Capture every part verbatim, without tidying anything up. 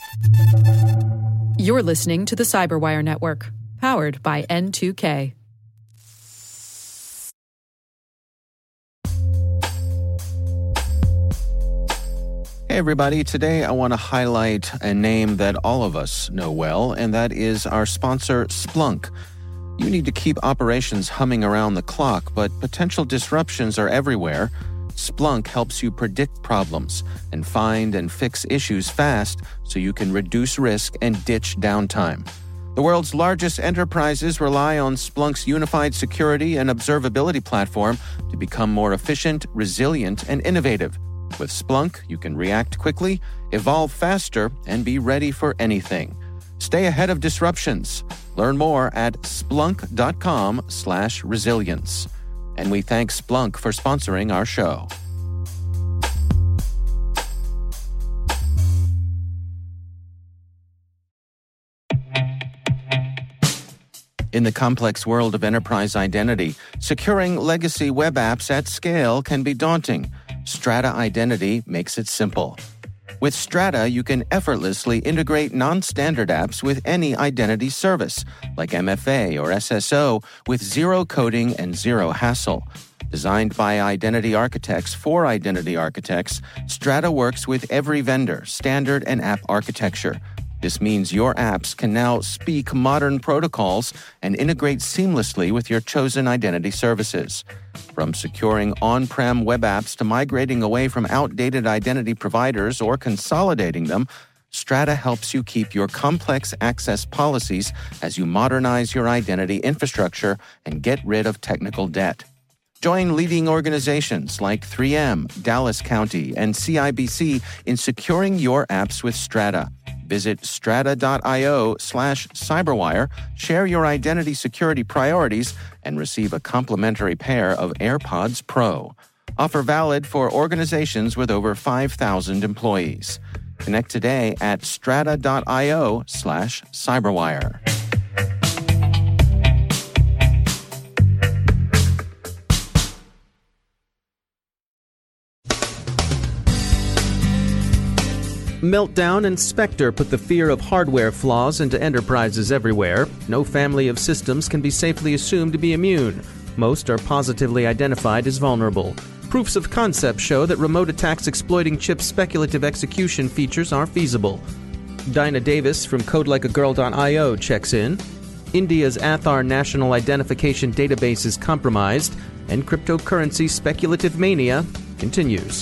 You're listening to the Cyberwire Network, powered by N two K. Hey everybody, today I want to highlight a name that all of us know well, and that is our sponsor, Splunk. You need to keep operations humming around the clock, but potential disruptions are everywhere. Splunk helps you predict problems and find and fix issues fast so you can reduce risk and ditch downtime. The world's largest enterprises rely on Splunk's unified security and observability platform to become more efficient, resilient, and innovative. With Splunk, you can react quickly, evolve faster, and be ready for anything. Stay ahead of disruptions. Learn more at splunk.com slash resilience. And we thank Splunk for sponsoring our show. In the complex world of enterprise identity, securing legacy web apps at scale can be daunting. Strata Identity makes it simple. With Strata, you can effortlessly integrate non-standard apps with any identity service, like M F A or S S O, with zero coding and zero hassle. Designed by identity architects for identity architects, Strata works with every vendor, standard, and app architecture. This means your apps can now speak modern protocols and integrate seamlessly with your chosen identity services. From securing on-prem web apps to migrating away from outdated identity providers or consolidating them, Strata helps you keep your complex access policies as you modernize your identity infrastructure and get rid of technical debt. Join leading organizations like three M, Dallas County, and C I B C in securing your apps with Strata. Visit strata.io slash cyberwire, share your identity security priorities, and receive a complimentary pair of AirPods Pro. Offer valid for organizations with over five thousand employees. Connect today at strata.io slash cyberwire. Meltdown and Spectre put the fear of hardware flaws into enterprises everywhere. No family of systems can be safely assumed to be immune. Most are positively identified as vulnerable. Proofs of concept show that remote attacks exploiting chips' speculative execution features are feasible. Dinah Davis from code like a girl dot io checks in. India's Aadhaar national identification database is compromised, and cryptocurrency speculative mania continues.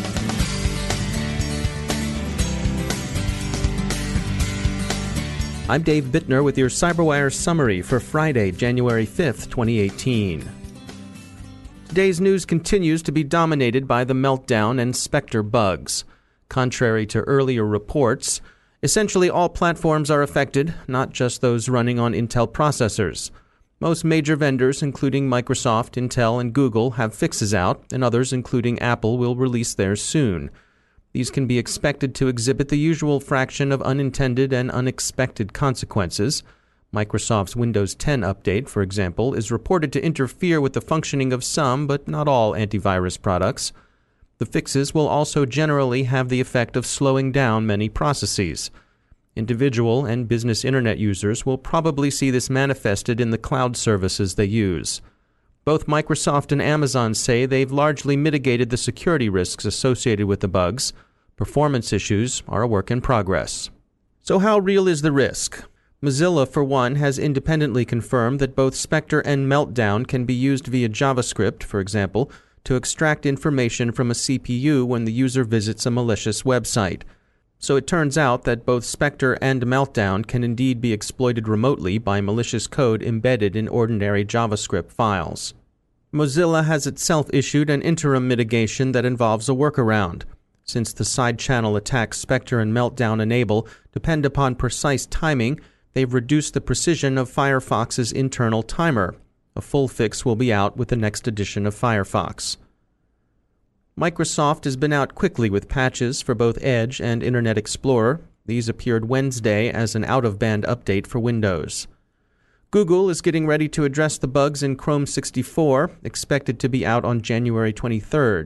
I'm Dave Bittner with your CyberWire summary for Friday, January fifth, twenty eighteen. Today's news continues to be dominated by the Meltdown and Spectre bugs. Contrary to earlier reports, essentially all platforms are affected, not just those running on Intel processors. Most major vendors, including Microsoft, Intel, and Google, have fixes out, and others, including Apple, will release theirs soon. These can be expected to exhibit the usual fraction of unintended and unexpected consequences. Microsoft's Windows ten update, for example, is reported to interfere with the functioning of some, but not all, antivirus products. The fixes will also generally have the effect of slowing down many processes. Individual and business internet users will probably see this manifested in the cloud services they use. Both Microsoft and Amazon say they've largely mitigated the security risks associated with the bugs. Performance issues are a work in progress. So how real is the risk? Mozilla, for one, has independently confirmed that both Spectre and Meltdown can be used via JavaScript, for example, to extract information from a C P U when the user visits a malicious website. So it turns out that both Spectre and Meltdown can indeed be exploited remotely by malicious code embedded in ordinary JavaScript files. Mozilla has itself issued an interim mitigation that involves a workaround. Since the side-channel attacks Spectre and Meltdown enable depend upon precise timing, they've reduced the precision of Firefox's internal timer. A full fix will be out with the next edition of Firefox. Microsoft has been out quickly with patches for both Edge and Internet Explorer. These appeared Wednesday as an out-of-band update for Windows. Google is getting ready to address the bugs in Chrome sixty-four, expected to be out on January twenty-third.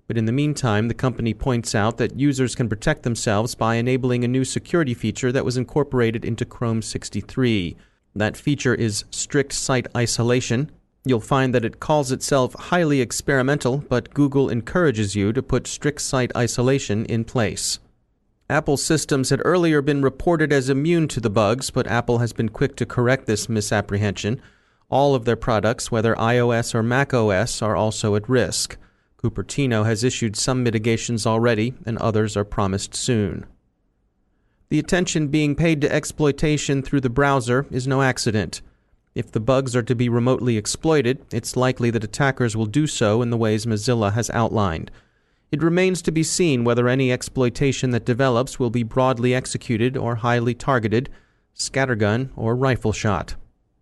But in the meantime, the company points out that users can protect themselves by enabling a new security feature that was incorporated into Chrome sixty-three. That feature is strict site isolation. You'll find that it calls itself highly experimental, but Google encourages you to put strict site isolation in place. Apple systems had earlier been reported as immune to the bugs, but Apple has been quick to correct this misapprehension. All of their products, whether iOS or macOS, are also at risk. Cupertino has issued some mitigations already, and others are promised soon. The attention being paid to exploitation through the browser is no accident. If the bugs are to be remotely exploited, it's likely that attackers will do so in the ways Mozilla has outlined. It remains to be seen whether any exploitation that develops will be broadly executed or highly targeted, scattergun or rifle shot.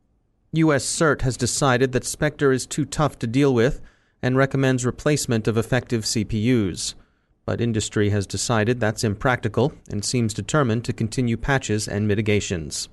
U S CERT has decided that Spectre is too tough to deal with and recommends replacement of effective C P Us. But industry has decided that's impractical and seems determined to continue patches and mitigations.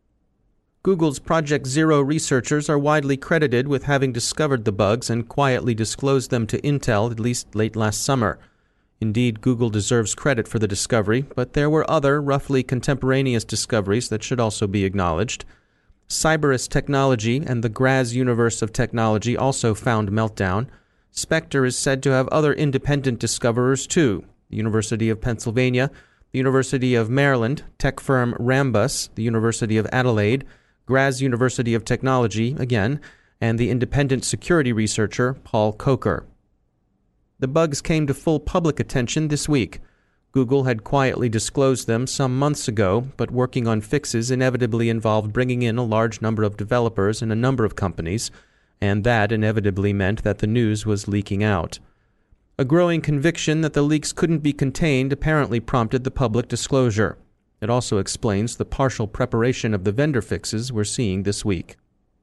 Google's Project Zero researchers are widely credited with having discovered the bugs and quietly disclosed them to Intel at least late last summer. Indeed, Google deserves credit for the discovery, but there were other, roughly contemporaneous discoveries that should also be acknowledged. Cyberus Technology and the Graz Universe of Technology also found Meltdown. Spectre is said to have other independent discoverers too: the University of Pennsylvania, the University of Maryland, tech firm Rambus, the University of Adelaide, Graz University of Technology again, and the independent security researcher Paul Coker. The bugs came to full public attention this week. Google had quietly disclosed them some months ago, but working on fixes inevitably involved bringing in a large number of developers in a number of companies, and that inevitably meant that the news was leaking out. A growing conviction that the leaks couldn't be contained apparently prompted the public disclosure. It also explains the partial preparation of the vendor fixes we're seeing this week.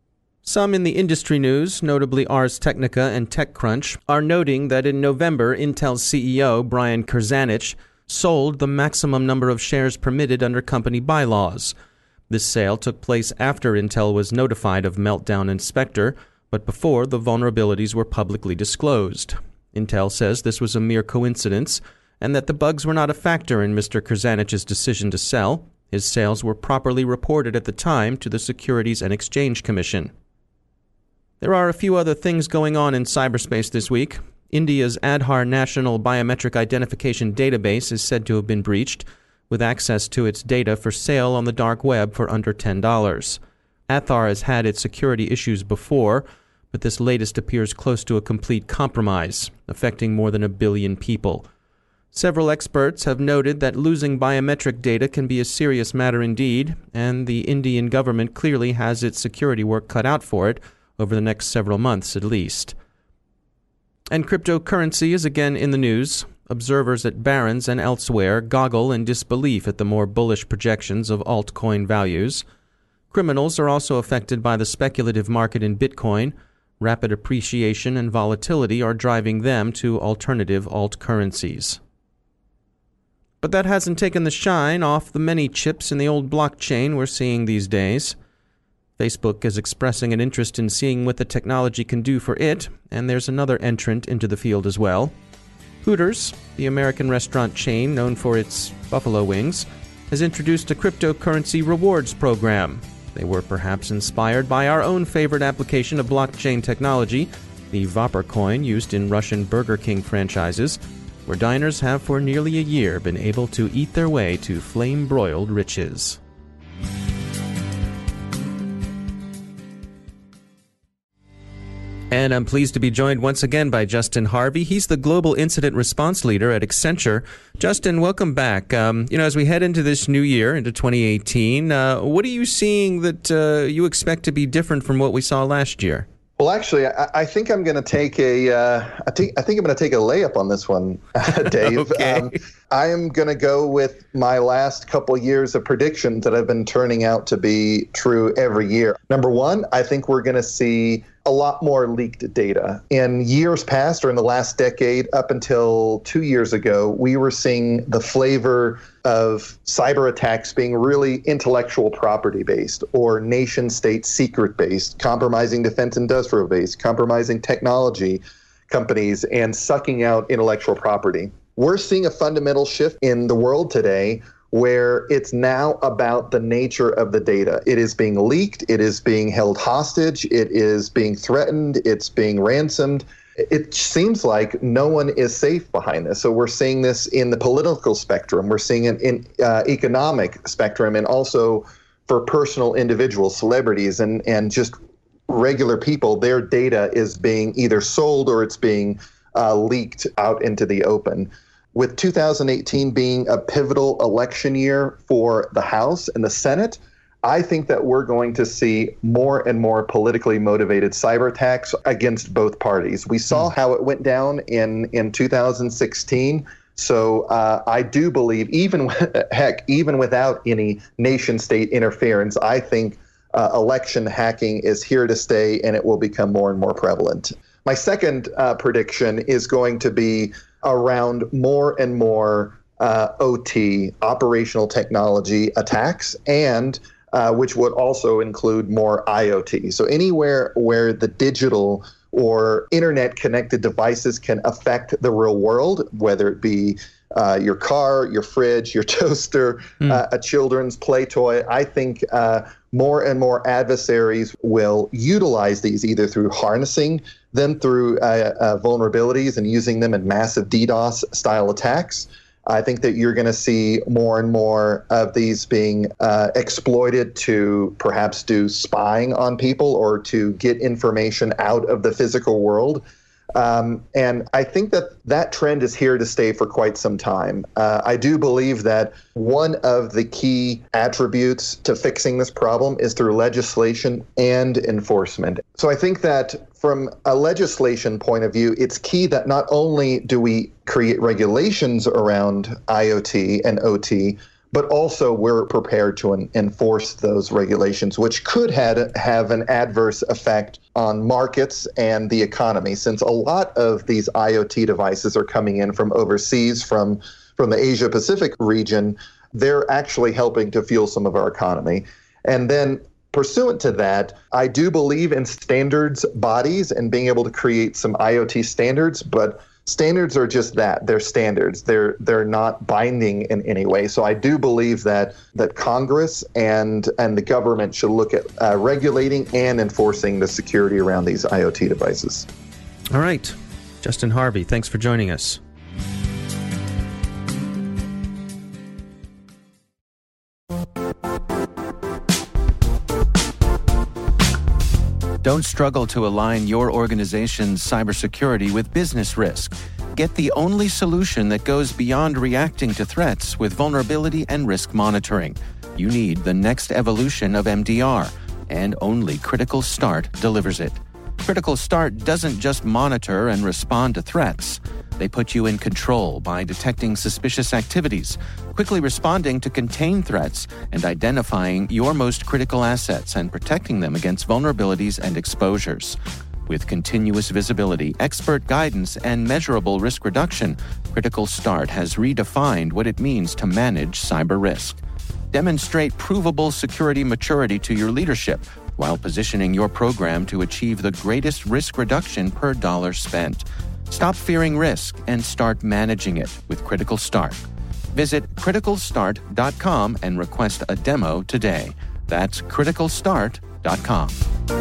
Some in the industry news, notably Ars Technica and TechCrunch, are noting that in November, Intel's C E O, Brian Krzanich, sold the maximum number of shares permitted under company bylaws. This sale took place after Intel was notified of Meltdown and Spectre, but before the vulnerabilities were publicly disclosed. Intel says this was a mere coincidence, and that the bugs were not a factor in Mister Krzanich's decision to sell. His sales were properly reported at the time to the Securities and Exchange Commission. There are a few other things going on in cyberspace this week. India's Aadhaar National Biometric Identification Database is said to have been breached, with access to its data for sale on the dark web for under ten dollars. Aadhaar has had its security issues before, but this latest appears close to a complete compromise, affecting more than a billion people. Several experts have noted that losing biometric data can be a serious matter indeed, and the Indian government clearly has its security work cut out for it over the next several months at least. And cryptocurrency is again in the news. Observers at Barron's and elsewhere goggle in disbelief at the more bullish projections of altcoin values. Criminals are also affected by the speculative market in Bitcoin. Rapid appreciation and volatility are driving them to alternative altcurrencies. But that hasn't taken the shine off the many chips in the old blockchain we're seeing these days. Facebook is expressing an interest in seeing what the technology can do for it, and there's another entrant into the field as well. Hooters, the American restaurant chain known for its buffalo wings, has introduced a cryptocurrency rewards program. They were perhaps inspired by our own favorite application of blockchain technology, the Vaporcoin used in Russian Burger King franchises, where diners have for nearly a year been able to eat their way to flame-broiled riches. And I'm pleased to be joined once again by Justin Harvey. He's the Global Incident Response Leader at Accenture. Justin, welcome back. Um, you know, as we head into this new year, into twenty eighteen, uh, what are you seeing that uh, you expect to be different from what we saw last year? Well, actually, I, I think I'm going to take a. Uh, I think I think I'm going to take a layup on this one, Dave. Okay. Um, I am going to go with my last couple years of predictions that have been turning out to be true every year. Number one, I think we're going to see a lot more leaked data. In years past, or in the last decade, up until two years ago, we were seeing the flavor of cyber attacks being really intellectual property based or nation state secret based, compromising defense industrial based, compromising technology, companies and sucking out intellectual property. We're seeing a fundamental shift in the world today where it's now about the nature of the data. It is being leaked, it is being held hostage, it is being threatened, it's being ransomed. It seems like no one is safe behind this. So we're seeing this in the political spectrum, we're seeing it in uh, economic spectrum, and also for personal individuals, celebrities, and, and just regular people. Their data is being either sold or it's being uh, leaked out into the open. With two thousand eighteen being a pivotal election year for the House and the Senate, I think that we're going to see more and more politically motivated cyber attacks against both parties. We saw how it went down in, in two thousand sixteen. So uh, I do believe, even heck, even without any nation state interference, I think uh, election hacking is here to stay, and it will become more and more prevalent. My second uh, prediction is going to be around more and more uh, O T, operational technology attacks, and uh, which would also include more I O T. So anywhere where the digital or internet-connected devices can affect the real world, whether it be uh, your car, your fridge, your toaster, mm. uh, a children's play toy, I think uh, more and more adversaries will utilize these either through harnessing them through uh, uh, vulnerabilities and using them in massive DDoS-style attacks. I think that you're going to see more and more of these being uh, exploited to perhaps do spying on people or to get information out of the physical world. Um, and I think that that trend is here to stay for quite some time. Uh, I do believe that one of the key attributes to fixing this problem is through legislation and enforcement. So I think that from a legislation point of view, it's key that not only do we create regulations around I O T and O T, but also we're prepared to en- enforce those regulations, which could had, have an adverse effect on markets and the economy, since a lot of these I O T devices are coming in from overseas, from, from the Asia-Pacific region. They're actually helping to fuel some of our economy. And then pursuant to that, I do believe in standards bodies and being able to create some I O T standards, but standards are just that. They're standards. They're they're not binding in any way. So I do believe that that Congress and and the government should look at uh, regulating and enforcing the security around these I O T devices. All right. Justin Harvey, thanks for joining us. Don't struggle to align your organization's cybersecurity with business risk. Get the only solution that goes beyond reacting to threats with vulnerability and risk monitoring. You need the next evolution of M D R, and only Critical Start delivers it. Critical Start doesn't just monitor and respond to threats. They put you in control by detecting suspicious activities, quickly responding to contain threats, and identifying your most critical assets and protecting them against vulnerabilities and exposures. With continuous visibility, expert guidance, and measurable risk reduction, Critical Start has redefined what it means to manage cyber risk. Demonstrate provable security maturity to your leadership while positioning your program to achieve the greatest risk reduction per dollar spent. Stop fearing risk and start managing it with Critical Start. Visit critical start dot com and request a demo today. That's critical start dot com.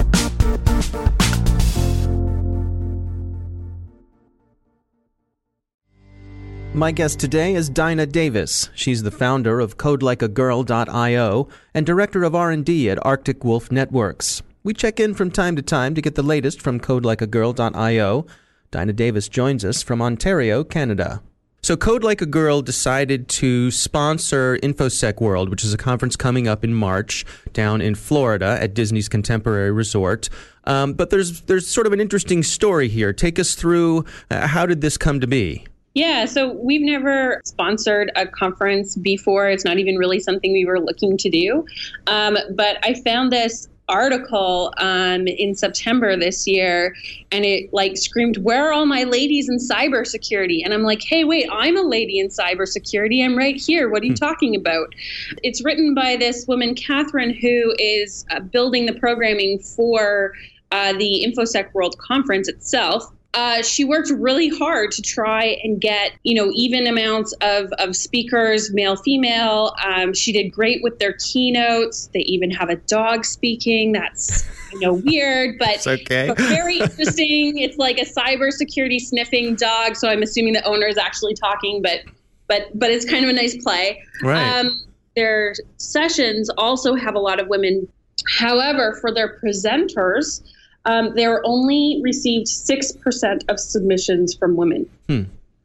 My guest today is Dinah Davis. She's the founder of code like a girl dot io and director of R and D at Arctic Wolf Networks. We check in from time to time to get the latest from code like a girl dot io. Dinah Davis joins us from Ontario, Canada. So Code Like a Girl decided to sponsor InfoSec World, which is a conference coming up in March down in Florida at Disney's Contemporary Resort. Um, but there's there's sort of an interesting story here. Take us through uh, how did this come to be? Yeah, so we've never sponsored a conference before. It's not even really something we were looking to do. Um, but I found this article um, in September this year, and it like screamed, "Where are all my ladies in cybersecurity?" And I'm like, hey, wait, I'm a lady in cybersecurity. I'm right here. What are you talking about? It's written by this woman, Catherine, who is uh, building the programming for Uh, the InfoSec World Conference itself. Uh, she worked really hard to try and get, you know, even amounts of, of speakers, male, female. Um, she did great with their keynotes. They even have a dog speaking. That's, you know, weird, but, it's okay. but very interesting. It's like a cybersecurity sniffing dog. So I'm assuming the owner is actually talking, but but but it's kind of a nice play. Right. Um, their sessions also have a lot of women. However, for their presenters, Um, they were only received six percent of submissions from women. Hmm.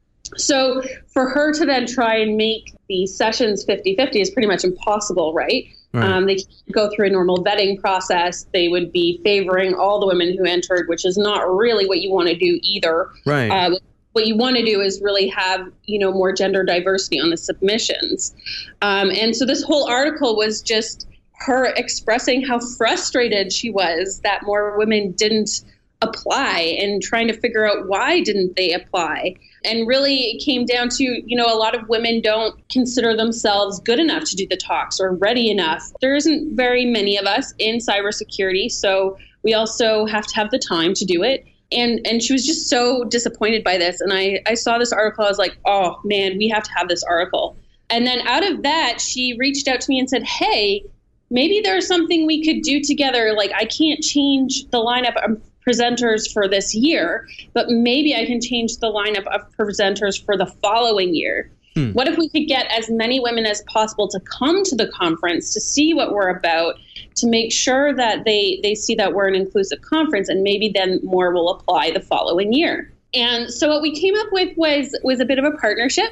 So for her to then try and make the sessions fifty-fifty is pretty much impossible, right? Right. Um, they go through a normal vetting process. They would be favoring all the women who entered, which is not really what you want to do either. Right. Uh, what you want to do is really have, you know, more gender diversity on the submissions. Um, and so this whole article was just her expressing how frustrated she was that more women didn't apply and trying to figure out why didn't they apply. And really it came down to, you know, a lot of women don't consider themselves good enough to do the talks or ready enough. There isn't very many of us in cybersecurity, so we also have to have the time to do it. And and she was just so disappointed by this. And I, I saw this article, I was like, oh man, we have to have this article. And then out of that, she reached out to me and said, hey, maybe there's something we could do together. Like, I can't change the lineup of presenters for this year, but maybe I can change the lineup of presenters for the following year. Hmm. What if we could get as many women as possible to come to the conference to see what we're about, to make sure that they, they see that we're an inclusive conference, and maybe then more will apply the following year. And so what we came up with was was a bit of a partnership.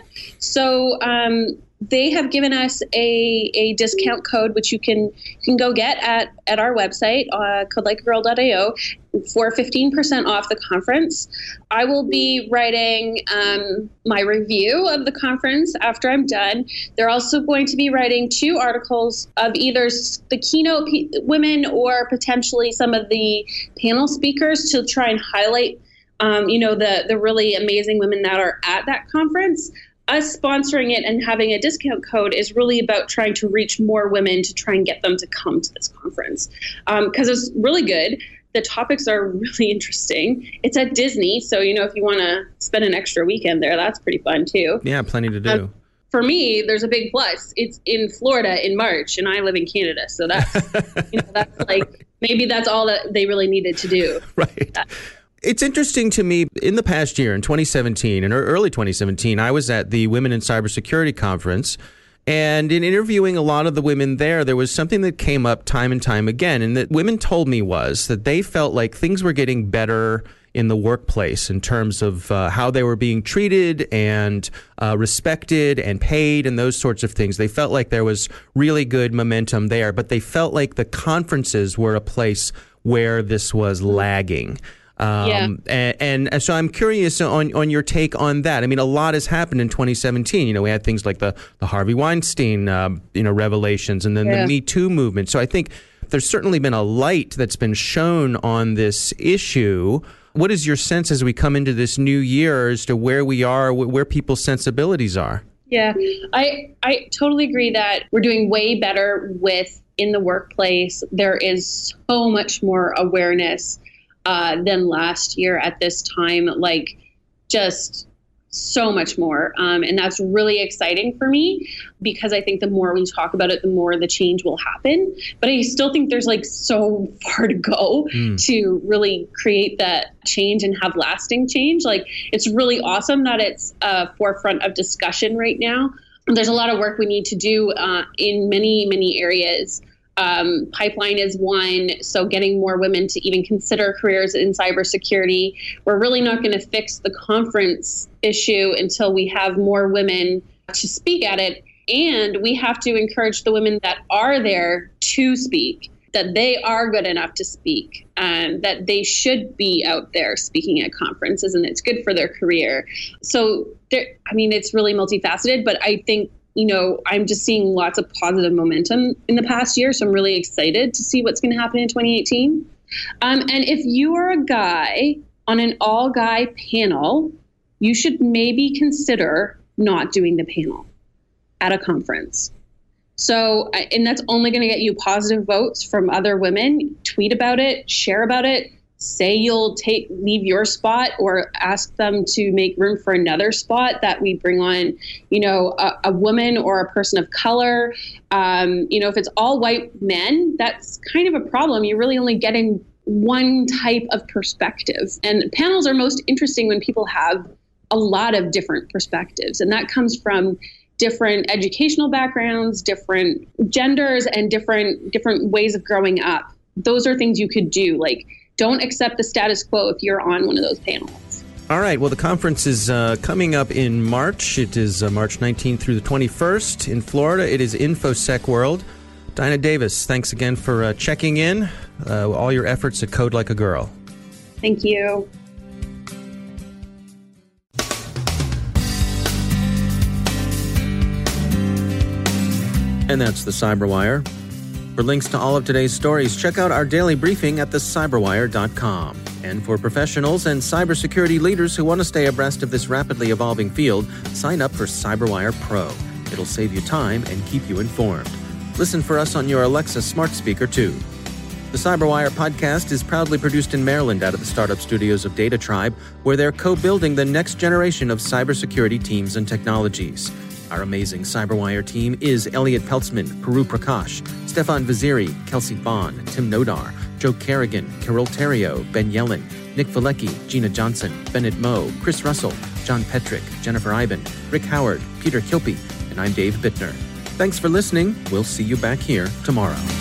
So um, they have given us a, a discount code, which you can you can go get at, at our website, uh, code like a girl dot i o, for fifteen percent off the conference. I will be writing um, my review of the conference after I'm done. They're also going to be writing two articles of either the keynote p- women or potentially some of the panel speakers to try and highlight Um, you know, the the really amazing women that are at that conference. Us sponsoring it and having a discount code is really about trying to reach more women to try and get them to come to this conference. Because um, it's really good. The topics are really interesting. It's at Disney, so, you know, if you want to spend an extra weekend there, that's pretty fun too. Yeah, plenty to do. Um, for me, there's a big plus. It's in Florida in March, and I live in Canada, so that's, you know, that's like, maybe that's all that they really needed to do. Right. That, It's interesting to me, in the past year, in twenty seventeen, and early twenty seventeen, I was at the Women in Cybersecurity Conference, and in interviewing a lot of the women there, there was something that came up time and time again, and that women told me was that they felt like things were getting better in the workplace in terms of uh, how they were being treated and uh, respected and paid and those sorts of things. They felt like there was really good momentum there, but they felt like the conferences were a place where this was lagging. Um, yeah. and, and so I'm curious on, on your take on that. I mean, a lot has happened in twenty seventeen. You know, we had things like the, the Harvey Weinstein, uh, you know, revelations, and then yeah. the Me Too movement. So I think there's certainly been a light that's been shown on this issue. What is your sense as we come into this new year as to where we are, where people's sensibilities are? Yeah, I I totally agree that we're doing way better with in the workplace. There is so much more awareness Uh, than last year at this time, like just so much more. Um, and that's really exciting for me because I think the more we talk about it, the more the change will happen. But I still think there's like so far to go mm. to really create that change and have lasting change. Like it's really awesome that it's a forefront of discussion right now. There's a lot of work we need to do uh, in many, many areas. Um, pipeline is one, so getting more women to even consider careers in cybersecurity. We're really not going to fix the conference issue until we have more women to speak at it. And we have to encourage the women that are there to speak, that they are good enough to speak, and that they should be out there speaking at conferences, and it's good for their career. So, there, I mean, it's really multifaceted, but I think you know, I'm just seeing lots of positive momentum in the past year. So I'm really excited to see what's going to happen in twenty eighteen. Um, and if you are a guy on an all guy panel, you should maybe consider not doing the panel at a conference. So, and that's only going to get you positive votes from other women. Tweet about it, share about it, say you'll take leave your spot or ask them to make room for another spot, that we bring on, you know, a, a woman or a person of color. Um, you know, if it's all white men, that's kind of a problem. You're really only getting one type of perspective. And panels are most interesting when people have a lot of different perspectives. And that comes from different educational backgrounds, different genders, and different different ways of growing up. Those are things you could do. Like, don't accept the status quo if you're on one of those panels. All right. Well, the conference is uh, coming up in March. It is uh, March nineteenth through the twenty-first in Florida. It is InfoSec World. Dinah Davis, thanks again for uh, checking in. Uh, all your efforts at Code Like a Girl. Thank you. And that's the Cyberwire. For links to all of today's stories, check out our daily briefing at the cyberwire dot com. And for professionals and cybersecurity leaders who want to stay abreast of this rapidly evolving field, sign up for Cyberwire Pro. It'll save you time and keep you informed. Listen for us on your Alexa smart speaker, too. The Cyberwire podcast is proudly produced in Maryland out of the startup studios of Data Tribe, where they're co-building the next generation of cybersecurity teams and technologies. Our amazing Cyberwire team is Elliot Peltzman, Puru Prakash, Stefan Vaziri, Kelsey Bond, Tim Nodar, Joe Kerrigan, Carol Terrio, Ben Yellen, Nick Valecki, Gina Johnson, Bennett Moe, Chris Russell, John Petrick, Jennifer Ivan, Rick Howard, Peter Kilpie, and I'm Dave Bittner. Thanks for listening. We'll see you back here tomorrow.